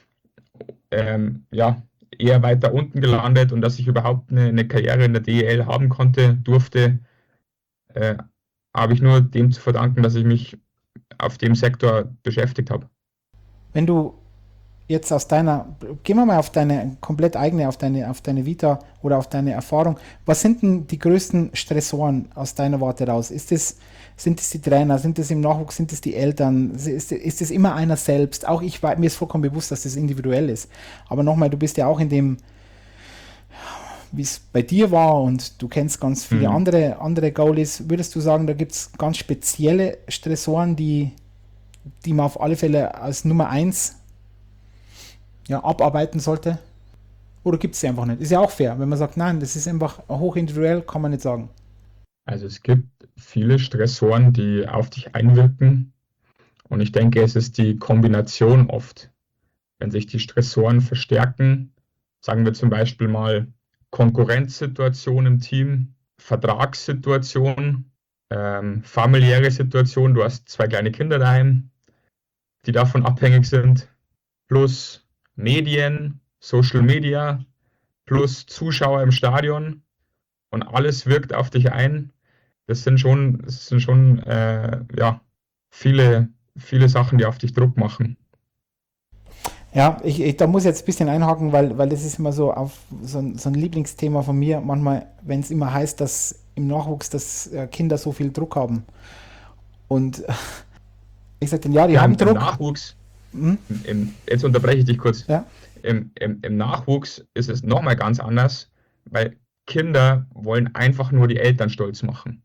ja, eher weiter unten gelandet und dass ich überhaupt eine Karriere in der DEL haben konnte, durfte, äh, habe ich nur dem zu verdanken, dass ich mich auf dem Sektor beschäftigt habe. Wenn du jetzt gehen wir mal auf deine komplett eigene, auf deine Vita oder auf deine Erfahrung. Was sind denn die größten Stressoren aus deiner Warte raus? Sind es die Trainer, sind es im Nachwuchs, sind es die Eltern? Ist es immer einer selbst? Auch mir ist vollkommen bewusst, dass das individuell ist. Aber nochmal, du bist ja auch in dem, wie es bei dir war und du kennst ganz viele Mhm. andere Goalies. Würdest du sagen, da gibt es ganz spezielle Stressoren, die man auf alle Fälle als Nummer eins abarbeiten sollte? Oder gibt es sie einfach nicht? Ist ja auch fair, wenn man sagt, nein, das ist einfach hochindividuell, kann man nicht sagen. Also es gibt viele Stressoren, die auf dich einwirken. Und ich denke, es ist die Kombination oft. Wenn sich die Stressoren verstärken, sagen wir zum Beispiel mal Konkurrenzsituation im Team, Vertragssituation, familiäre Situation, du hast 2 kleine Kinder daheim, die davon abhängig sind, plus Medien, Social Media, plus Zuschauer im Stadion und alles wirkt auf dich ein. Das sind schon ja, viele Sachen, die auf dich Druck machen. Ja, da muss ich jetzt ein bisschen einhaken, weil das ist immer so ein Lieblingsthema von mir. Manchmal, wenn es immer heißt, dass im Nachwuchs, dass Kinder so viel Druck haben. Und Ich sage, ja, die haben Druck. Im Nachwuchs, jetzt unterbreche ich dich kurz. Ja. Im Nachwuchs ist es nochmal ganz anders, weil Kinder wollen einfach nur die Eltern stolz machen.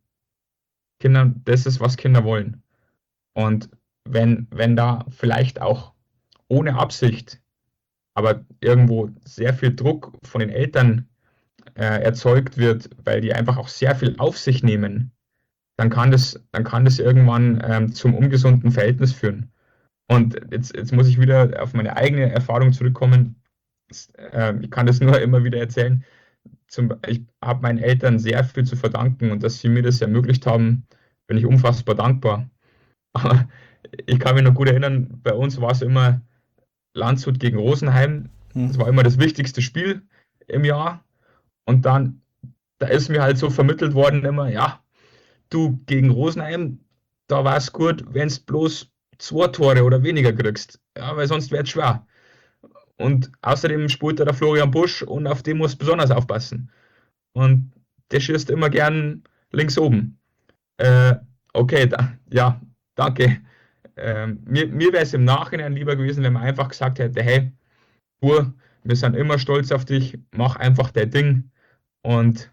Das ist, was Kinder wollen. Und wenn da vielleicht auch ohne Absicht, aber irgendwo sehr viel Druck von den Eltern erzeugt wird, weil die einfach auch sehr viel auf sich nehmen, dann kann das irgendwann zum ungesunden Verhältnis führen. Und jetzt muss ich wieder auf meine eigene Erfahrung zurückkommen. Ich kann das nur immer wieder erzählen. Ich habe meinen Eltern sehr viel zu verdanken und dass sie mir das ermöglicht haben, bin ich unfassbar dankbar. Aber ich kann mich noch gut erinnern, bei uns war es immer Landshut gegen Rosenheim. Das war immer das wichtigste Spiel im Jahr. Und dann, da ist mir halt so vermittelt worden immer, ja, du gegen Rosenheim, da war es gut, wenn es bloß 2 Tore oder weniger kriegst. Ja, weil sonst wird es schwer. Und außerdem spielt da der Florian Busch und auf den musst du besonders aufpassen. Und der schießt immer gern links oben. Okay, ja, danke. Mir wäre es im Nachhinein lieber gewesen, wenn man einfach gesagt hätte, hey, Bur, wir sind immer stolz auf dich, mach einfach dein Ding und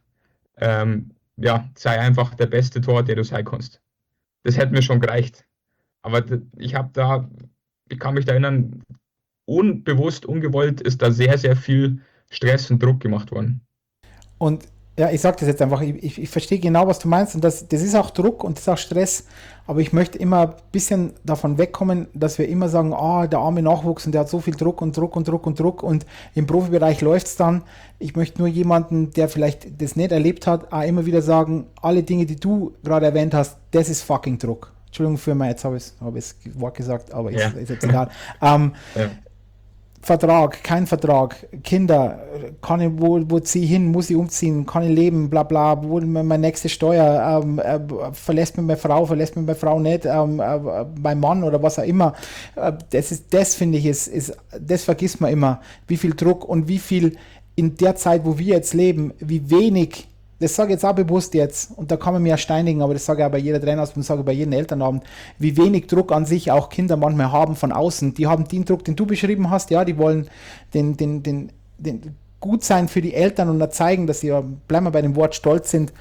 ja, sei einfach der beste Tor, der du sein kannst. Das hätte mir schon gereicht. Aber ich kann mich da erinnern, unbewusst, ungewollt ist da sehr, sehr viel Stress und Druck gemacht worden. Und ja, ich sage das jetzt einfach, ich verstehe genau, was du meinst und das ist auch Druck und das ist auch Stress, aber ich möchte immer ein bisschen davon wegkommen, dass wir immer sagen, der arme Nachwuchs und der hat so viel Druck und Druck und Druck und Druck und im Profibereich läuft es dann. Ich möchte nur jemanden, der vielleicht das nicht erlebt hat, auch immer wieder sagen, alle Dinge, die du gerade erwähnt hast, das ist fucking Druck. Entschuldigung für mein, jetzt habe ich das Wort gesagt, aber ist jetzt egal. Ja. Vertrag, kein Vertrag, Kinder, kann ich, wo ziehe ich hin, muss ich umziehen, kann ich leben, bla bla, wo meine nächste Steuer, verlässt mir meine Frau nicht, mein Mann oder was auch immer. Das finde ich, das vergisst man immer, wie viel Druck und wie viel in der Zeit, wo wir jetzt leben, wie wenig. Das sage ich jetzt auch bewusst jetzt, und da kann man mir ja steinigen, aber das sage ich auch bei jeder Trainerausbildung, sage ich bei jedem Elternabend, wie wenig Druck an sich auch Kinder manchmal haben von außen. Die haben den Druck, den du beschrieben hast, ja, die wollen den gut sein für die Eltern und da zeigen, dass sie, bleiben wir bei dem Wort, stolz sind.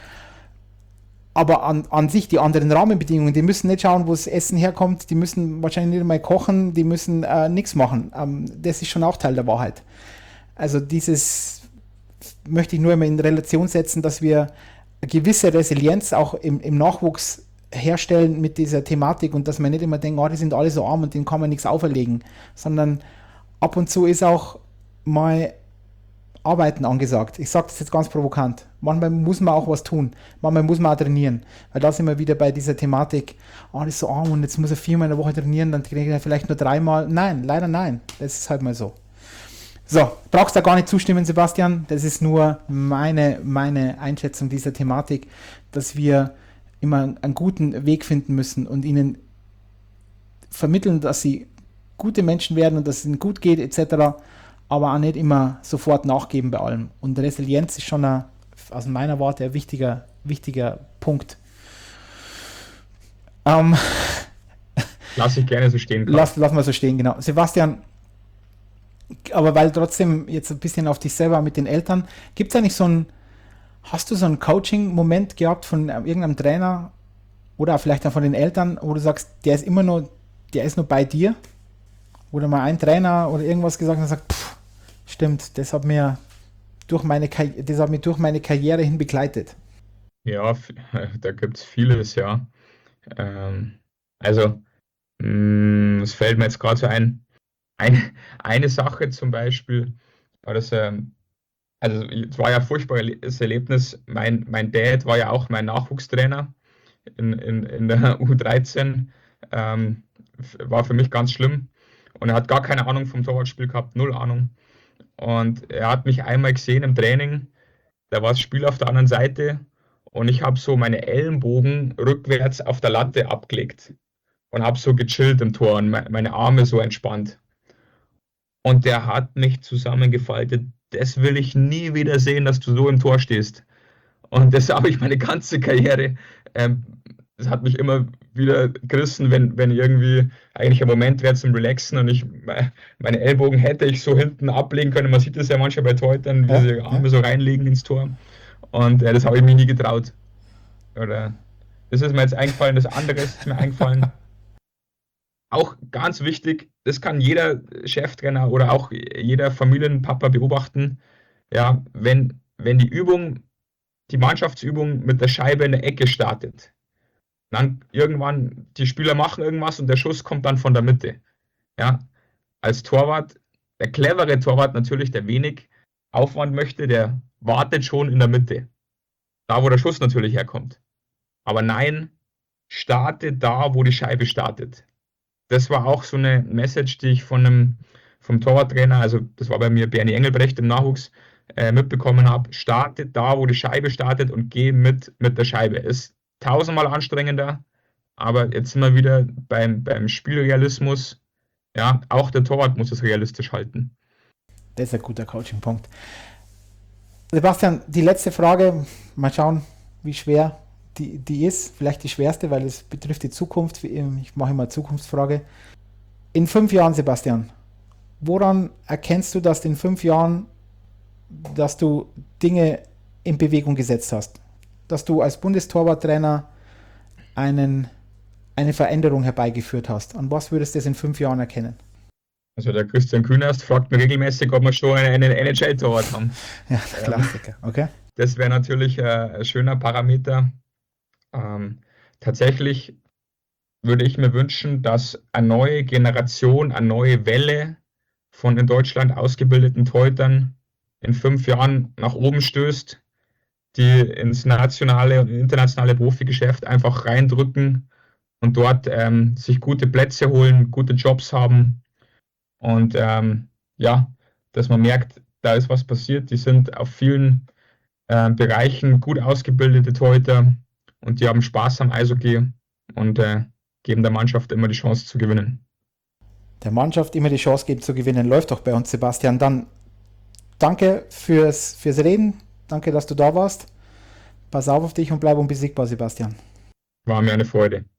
Aber an sich die anderen Rahmenbedingungen, die müssen nicht schauen, wo das Essen herkommt, die müssen wahrscheinlich nicht einmal kochen, die müssen nichts machen. Das ist schon auch Teil der Wahrheit. Also dieses möchte ich nur immer in Relation setzen, dass wir eine gewisse Resilienz auch im Nachwuchs herstellen mit dieser Thematik und dass man nicht immer denkt, die sind alle so arm und denen kann man nichts auferlegen, sondern ab und zu ist auch mal Arbeiten angesagt. Ich sage das jetzt ganz provokant. Manchmal muss man auch was tun. Manchmal muss man auch trainieren. Weil da sind wir wieder bei dieser Thematik, das ist so arm und jetzt muss er 4-mal in der Woche trainieren, dann kriege ich vielleicht nur 3-mal. Nein, leider nein. Das ist halt mal so. So, brauchst da gar nicht zustimmen, Sebastian. Das ist nur meine Einschätzung dieser Thematik, dass wir immer einen guten Weg finden müssen und ihnen vermitteln, dass sie gute Menschen werden und dass es ihnen gut geht, etc., aber auch nicht immer sofort nachgeben bei allem. Und Resilienz ist schon aus meiner Warte ein wichtiger Punkt. Lass ich gerne so stehen. Lass mal so stehen, genau. Sebastian, aber weil trotzdem jetzt ein bisschen auf dich selber mit den Eltern, gibt es eigentlich hast du so einen Coaching-Moment gehabt von irgendeinem Trainer oder vielleicht auch von den Eltern, wo du sagst, der ist nur bei dir? Oder mal ein Trainer oder irgendwas gesagt und sagt, stimmt, das hat mich durch meine Karriere hin begleitet. Ja, da gibt es vieles, ja. Also, es fällt mir jetzt gerade so ein. Eine Sache zum Beispiel war das, also es war ja ein furchtbares Erlebnis. Mein Dad war ja auch mein Nachwuchstrainer in der U13. War für mich ganz schlimm. Und er hat gar keine Ahnung vom Torwartspiel gehabt, null Ahnung. Und er hat mich einmal gesehen im Training, da war das Spiel auf der anderen Seite und ich habe so meine Ellenbogen rückwärts auf der Latte abgelegt und habe so gechillt im Tor und meine Arme so entspannt. Und der hat mich zusammengefaltet. Das will ich nie wieder sehen, dass du so im Tor stehst. Und das habe ich meine ganze Karriere das hat mich immer wieder gerissen, wenn irgendwie eigentlich ein Moment wäre zum Relaxen und meine Ellbogen hätte ich so hinten ablegen können. Man sieht das ja manchmal bei Torhütern, wie sie die Arme so reinlegen ins Tor. Und das habe ich mir nie getraut. Oder das ist mir jetzt eingefallen, das andere ist mir eingefallen. Auch ganz wichtig, das kann jeder Cheftrainer oder auch jeder Familienpapa beobachten. Ja, wenn die Mannschaftsübung mit der Scheibe in der Ecke startet, dann irgendwann die Spieler machen irgendwas und der Schuss kommt dann von der Mitte. Ja, als Torwart, der clevere Torwart natürlich, der wenig Aufwand möchte, der wartet schon in der Mitte. Da, wo der Schuss natürlich herkommt. Aber nein, starte da, wo die Scheibe startet. Das war auch so eine Message, die ich vom Torwarttrainer, also das war bei mir Bernie Engelbrecht im Nachwuchs, mitbekommen habe. Starte da, wo die Scheibe startet und geh mit der Scheibe. Ist tausendmal anstrengender, aber jetzt sind wir wieder beim Spielrealismus. Ja, auch der Torwart muss es realistisch halten. Das ist ein guter Coaching-Punkt. Sebastian, die letzte Frage, mal schauen, wie schwer die ist. Vielleicht die schwerste, weil es betrifft die Zukunft. Ich mache immer eine Zukunftsfrage. In 5 Jahren, Sebastian, woran erkennst du, dass in 5 Jahren, dass du Dinge in Bewegung gesetzt hast? Dass du als Bundestorwarttrainer eine Veränderung herbeigeführt hast? An was würdest du das in 5 Jahren erkennen? Also der Christian Künast fragt mich regelmäßig, ob wir schon einen NHL-Torwart haben. Ja, der Klassiker, okay. Das wäre natürlich ein schöner Parameter. Tatsächlich würde ich mir wünschen, dass eine neue Generation, eine neue Welle von in Deutschland ausgebildeten Torhütern in 5 Jahren nach oben stößt, die ins nationale und internationale Profigeschäft einfach reindrücken und dort sich gute Plätze holen, gute Jobs haben und ja, dass man merkt, da ist was passiert. Die sind auf vielen Bereichen gut ausgebildete Torhüter und die haben Spaß am Eishockey und geben der Mannschaft immer die Chance zu gewinnen. Der Mannschaft immer die Chance geben zu gewinnen, läuft doch bei uns, Sebastian. Dann danke fürs Reden, danke, dass du da warst. Pass auf dich und bleib unbesiegbar, Sebastian. War mir eine Freude.